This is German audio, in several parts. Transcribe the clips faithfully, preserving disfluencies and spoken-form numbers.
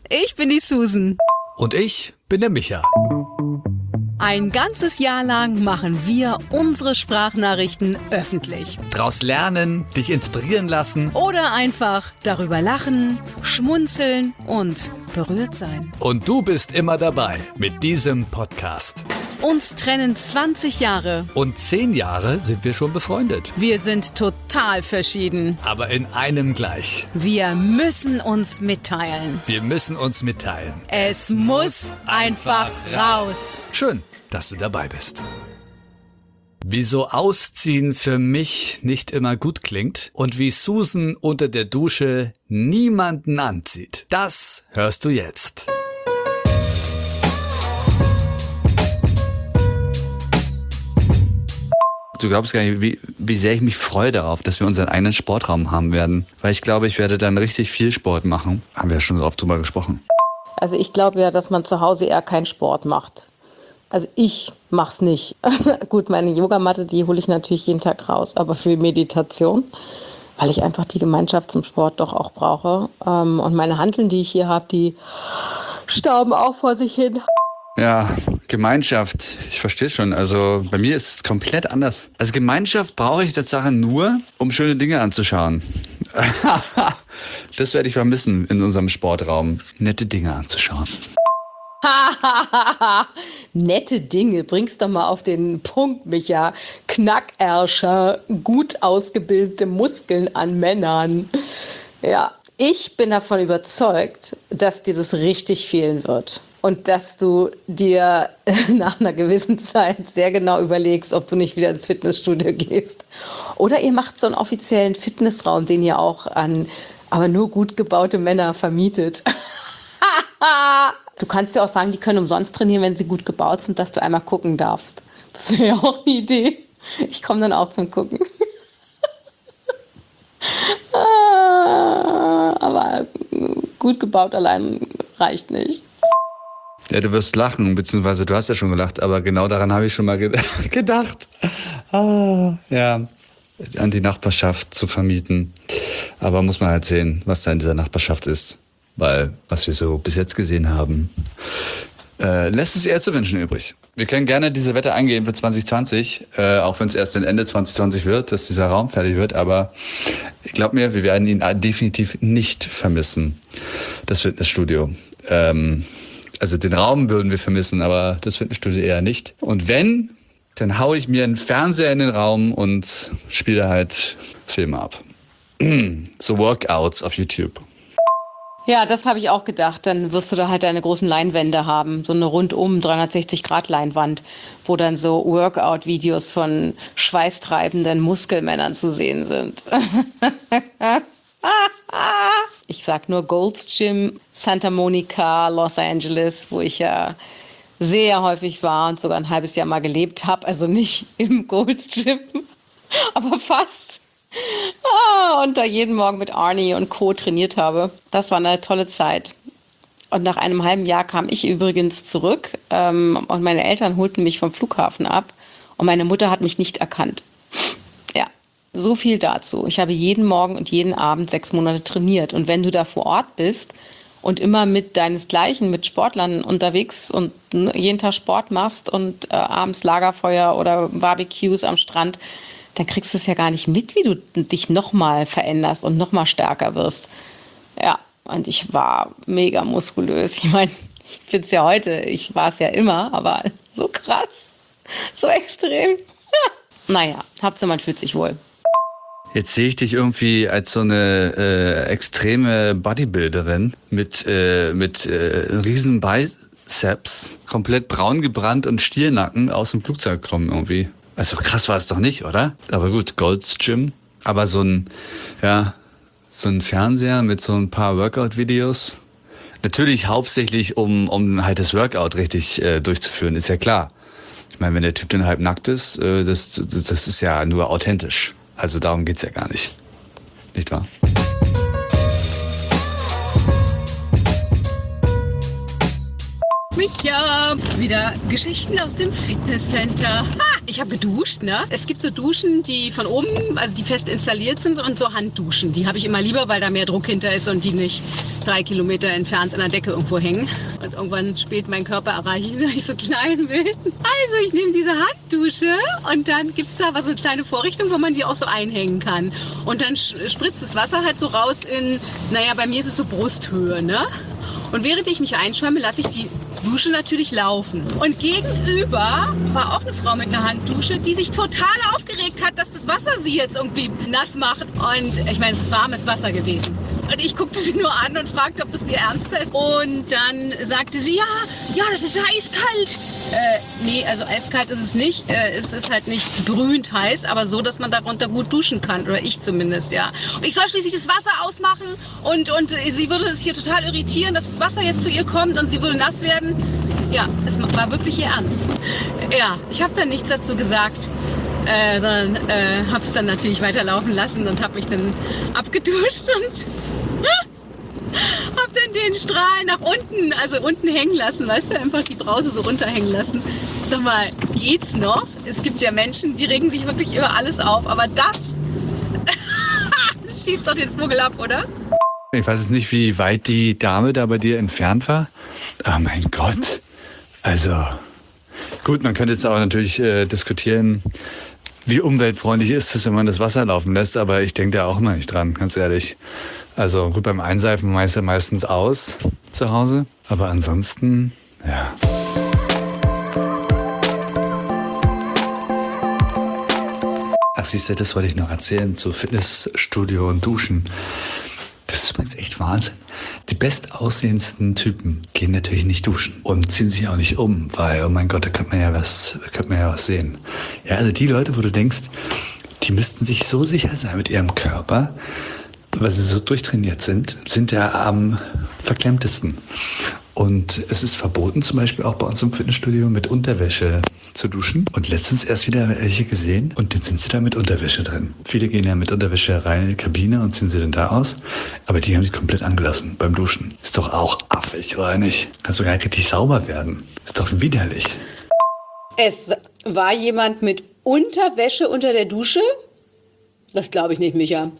ich bin die Susan. Und ich bin der Micha. Ein ganzes Jahr lang machen wir unsere Sprachnachrichten öffentlich. Draus lernen, dich inspirieren lassen. Oder einfach darüber lachen, schmunzeln und berührt sein. Und du bist immer dabei mit diesem Podcast. Uns trennen zwanzig Jahre. Und zehn Jahre sind wir schon befreundet. Wir sind total verschieden. Aber in einem gleich. Wir müssen uns mitteilen. Wir müssen uns mitteilen. Es muss einfach raus. Schön, dass du dabei bist. Wieso Ausziehen für mich nicht immer gut klingt und wie Susan unter der Dusche niemanden anzieht, das hörst du jetzt. Du glaubst gar nicht, wie, wie sehr ich mich freue darauf, dass wir unseren eigenen Sportraum haben werden. Weil ich glaube, ich werde dann richtig viel Sport machen. Haben wir ja schon so oft drüber gesprochen. Also ich glaube ja, dass man zu Hause eher keinen Sport macht. Also ich mach's nicht. Gut, meine Yogamatte, die hole ich natürlich jeden Tag raus. Aber für Meditation, weil ich einfach die Gemeinschaft zum Sport doch auch brauche. Und meine Hanteln, die ich hier habe, die stauben auch vor sich hin. Ja, Gemeinschaft, ich verstehe schon. Also bei mir ist es komplett anders. Also Gemeinschaft brauche ich Tatsache nur, um schöne Dinge anzuschauen. Das werde ich vermissen in unserem Sportraum. Nette Dinge anzuschauen. Nette Dinge, bring's doch mal auf den Punkt, Micha. Knackärscher, gut ausgebildete Muskeln an Männern. Ja, ich bin davon überzeugt, dass dir das richtig fehlen wird. Und dass du dir nach einer gewissen Zeit sehr genau überlegst, ob du nicht wieder ins Fitnessstudio gehst. Oder ihr macht so einen offiziellen Fitnessraum, den ihr auch an aber nur gut gebaute Männer vermietet. Du kannst ja auch sagen, die können umsonst trainieren, wenn sie gut gebaut sind, dass du einmal gucken darfst. Das wäre ja auch eine Idee. Ich komme dann auch zum Gucken. Aber gut gebaut allein reicht nicht. Ja, du wirst lachen, beziehungsweise du hast ja schon gelacht, aber genau daran habe ich schon mal ge- gedacht. Ah, ja, an die Nachbarschaft zu vermieten. Aber muss man halt sehen, was da in dieser Nachbarschaft ist. Weil, was wir so bis jetzt gesehen haben, äh, lässt es eher zu wünschen übrig. Wir können gerne diese Wette eingehen für zwanzig zwanzig, äh, auch wenn es erst Ende zwanzig zwanzig wird, dass dieser Raum fertig wird. Aber ich glaube mir, wir werden ihn definitiv nicht vermissen, das Fitnessstudio. Ähm, Also den Raum würden wir vermissen, aber das Fitnessstudio eher nicht. Und wenn, dann haue ich mir einen Fernseher in den Raum und spiele halt Filme ab. So Workouts auf YouTube. Ja, das habe ich auch gedacht. Dann wirst du da halt deine großen Leinwände haben. So eine rundum dreihundertsechzig Grad Leinwand, wo dann so Workout-Videos von schweißtreibenden Muskelmännern zu sehen sind. Ich sag nur Gold's Gym, Santa Monica, Los Angeles, wo ich ja sehr häufig war und sogar ein halbes Jahr mal gelebt habe. Also nicht im Gold's Gym, aber fast. Ah, und da jeden Morgen mit Arnie und Co. trainiert habe. Das war eine tolle Zeit. Und nach einem halben Jahr kam ich übrigens zurück ähm, und meine Eltern holten mich vom Flughafen ab und meine Mutter hat mich nicht erkannt. Ja. So viel dazu. Ich habe jeden Morgen und jeden Abend sechs Monate trainiert. Und wenn du da vor Ort bist und immer mit deinesgleichen, mit Sportlern unterwegs und jeden Tag Sport machst und äh, abends Lagerfeuer oder Barbecues am Strand, dann kriegst du es ja gar nicht mit, wie du dich nochmal veränderst und nochmal stärker wirst. Ja, und ich war mega muskulös. Ich meine, ich finde es ja heute, ich war es ja immer, aber so krass, so extrem. Naja, Hauptsache man fühlt sich wohl. Jetzt sehe ich dich irgendwie als so eine äh, extreme Bodybuilderin mit, äh, mit äh, riesen Biceps, komplett braun gebrannt und Stiernacken aus dem Flugzeug kommen irgendwie. Also krass war es doch nicht, oder? Aber gut, Gold's Gym. Aber so ein, ja, so ein Fernseher mit so ein paar Workout-Videos. Natürlich hauptsächlich, um, um halt das Workout richtig äh, durchzuführen, ist ja klar. Ich meine, wenn der Typ dann halb nackt ist, äh, das, das, das ist ja nur authentisch. Also darum geht's ja gar nicht. Nicht wahr? Micha, wieder Geschichten aus dem Fitnesscenter. Ha, ich habe geduscht, ne? Es gibt so Duschen, die von oben, also die fest installiert sind und so Handduschen. Die habe ich immer lieber, weil da mehr Druck hinter ist und die nicht drei Kilometer entfernt an der Decke irgendwo hängen. Und irgendwann spät meinen Körper erreichen, weil ich so klein bin. Also ich nehme diese Handdusche und dann gibt es da aber so eine kleine Vorrichtung, wo man die auch so einhängen kann. Und dann spritzt das Wasser halt so raus in, naja, bei mir ist es so Brusthöhe, ne? Und während ich mich einschäume, lasse ich die Dusche natürlich laufen. Und gegenüber war auch eine Frau mit einer Handdusche, die sich total aufgeregt hat, dass das Wasser sie jetzt irgendwie nass macht. Und ich meine, es ist warmes Wasser gewesen. Und ich guckte sie nur an und fragte, ob das ihr ernst ist. Und dann sagte sie, ja, ja, das ist ja eiskalt. Äh, nee, also eiskalt ist es nicht. Äh, es ist halt nicht brühend heiß, aber so, dass man darunter gut duschen kann. Oder ich zumindest, ja. Und ich soll schließlich das Wasser ausmachen. Und, und sie würde das hier total irritieren, dass das Wasser jetzt zu ihr kommt und sie würde nass werden. Ja, es war wirklich ihr Ernst. Ja, ich habe dann nichts dazu gesagt. Äh, sondern äh, habe es dann natürlich weiterlaufen lassen und habe mich dann abgeduscht und habe dann den Strahl nach unten, also unten hängen lassen, weißt du, einfach die Brause so runterhängen lassen. Sag mal, geht's noch? Es gibt ja Menschen, die regen sich wirklich über alles auf, aber das, das schießt doch den Vogel ab, oder? Ich weiß jetzt nicht, wie weit die Dame da bei dir entfernt war. Aber mein Gott, also gut, man könnte jetzt auch natürlich äh, diskutieren, wie umweltfreundlich ist es, wenn man das Wasser laufen lässt, aber ich denke da auch mal nicht dran, ganz ehrlich. Also gut, beim Einseifen meist ja meistens aus zu Hause, aber ansonsten, ja. Ach siehst du, das wollte ich noch erzählen zu Fitnessstudio und Duschen. Das ist übrigens echt Wahnsinn. Die bestaussehendsten Typen gehen natürlich nicht duschen und ziehen sich auch nicht um, weil, oh mein Gott, da könnte man ja was, da könnte man ja was sehen. Ja, also die Leute, wo du denkst, die müssten sich so sicher sein mit ihrem Körper, weil sie so durchtrainiert sind, sind ja am verklemmtesten. Und es ist verboten, zum Beispiel auch bei uns im Fitnessstudio mit Unterwäsche zu duschen. Und letztens erst wieder welche gesehen und dann sind sie da mit Unterwäsche drin. Viele gehen ja mit Unterwäsche rein in die Kabine und ziehen sie dann da aus. Aber die haben sich komplett angelassen beim Duschen. Ist doch auch affig, oder nicht? Kann sogar richtig sauber werden. Ist doch widerlich. Es war jemand mit Unterwäsche unter der Dusche? Das glaube ich nicht, Micha.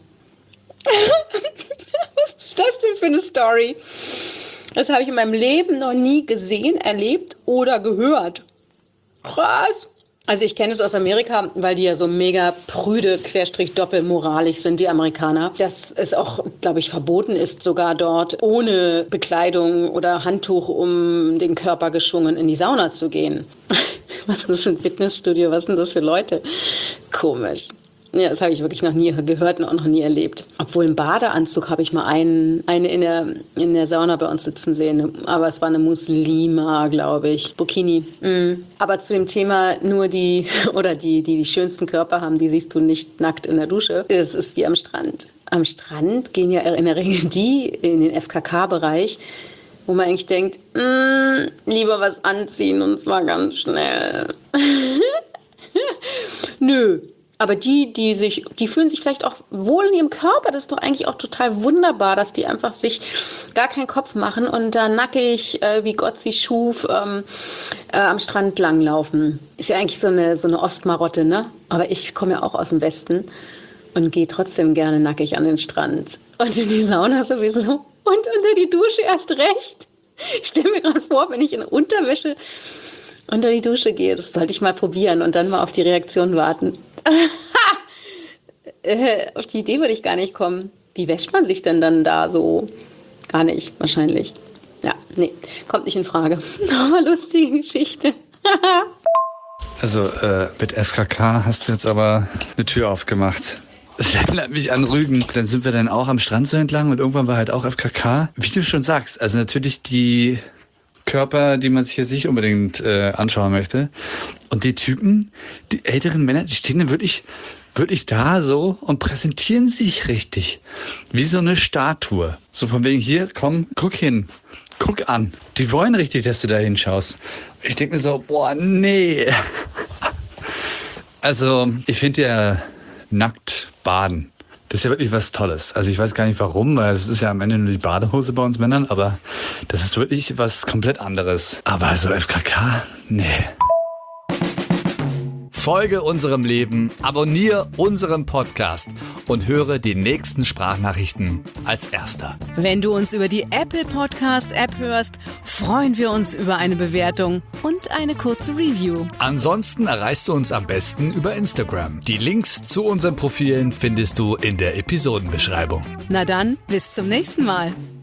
Was ist das denn für eine Story? Das habe ich in meinem Leben noch nie gesehen, erlebt oder gehört. Krass. Also ich kenne es aus Amerika, weil die ja so mega prüde, querstrich doppelmoralig sind, die Amerikaner. Dass es auch, glaube ich, verboten ist, sogar dort ohne Bekleidung oder Handtuch um den Körper geschwungen in die Sauna zu gehen. Was ist das für ein Fitnessstudio? Was sind das für Leute? Komisch. Ja, das habe ich wirklich noch nie gehört und auch noch nie erlebt. Obwohl im Badeanzug habe ich mal einen, eine in der, in der Sauna bei uns sitzen sehen. Aber es war eine Muslima, glaube ich. Burkini. Mhm. Aber zu dem Thema nur die, oder die, die die schönsten Körper haben, die siehst du nicht nackt in der Dusche. Es ist wie am Strand. Am Strand gehen ja in der Regel die in den F K K-Bereich, wo man eigentlich denkt, lieber was anziehen und zwar ganz schnell. Nö. Aber die, die sich, die fühlen sich vielleicht auch wohl in ihrem Körper. Das ist doch eigentlich auch total wunderbar, dass die einfach sich gar keinen Kopf machen und da nackig, äh, wie Gott sie schuf, ähm, äh, am Strand langlaufen. Ist ja eigentlich so eine, so eine Ostmarotte, ne? Aber ich komme ja auch aus dem Westen und gehe trotzdem gerne nackig an den Strand. Und in die Sauna sowieso. Und unter die Dusche erst recht. Ich stelle mir gerade vor, wenn ich in Unterwäsche unter die Dusche gehe, das sollte ich mal probieren und dann mal auf die Reaktion warten. äh, auf die Idee würde ich gar nicht kommen. Wie wäscht man sich denn dann da so? Gar nicht, wahrscheinlich. Ja, nee, kommt nicht in Frage. Aber lustige Geschichte. Also äh, mit F K K hast du jetzt aber eine Tür aufgemacht. Das erinnert mich an Rügen. Dann sind wir dann auch am Strand so entlang und irgendwann war halt auch F K K. Wie du schon sagst, also natürlich die Körper, die man sich jetzt nicht unbedingt äh, anschauen möchte. Und die Typen, die älteren Männer, die stehen dann wirklich, wirklich da so und präsentieren sich richtig. Wie so eine Statue. So von wegen, hier, komm, guck hin. Guck an. Die wollen richtig, dass du da hinschaust. Ich denke mir so, boah, nee. Also, ich finde ja nackt baden. Das ist ja wirklich was Tolles. Also ich weiß gar nicht warum, weil es ist ja am Ende nur die Badehose bei uns Männern, aber das ist wirklich was komplett anderes. Aber so F K K, nee. Folge unserem Leben, abonniere unseren Podcast und höre die nächsten Sprachnachrichten als Erster. Wenn du uns über die Apple Podcast App hörst, freuen wir uns über eine Bewertung und eine kurze Review. Ansonsten erreichst du uns am besten über Instagram. Die Links zu unseren Profilen findest du in der Episodenbeschreibung. Na dann, bis zum nächsten Mal.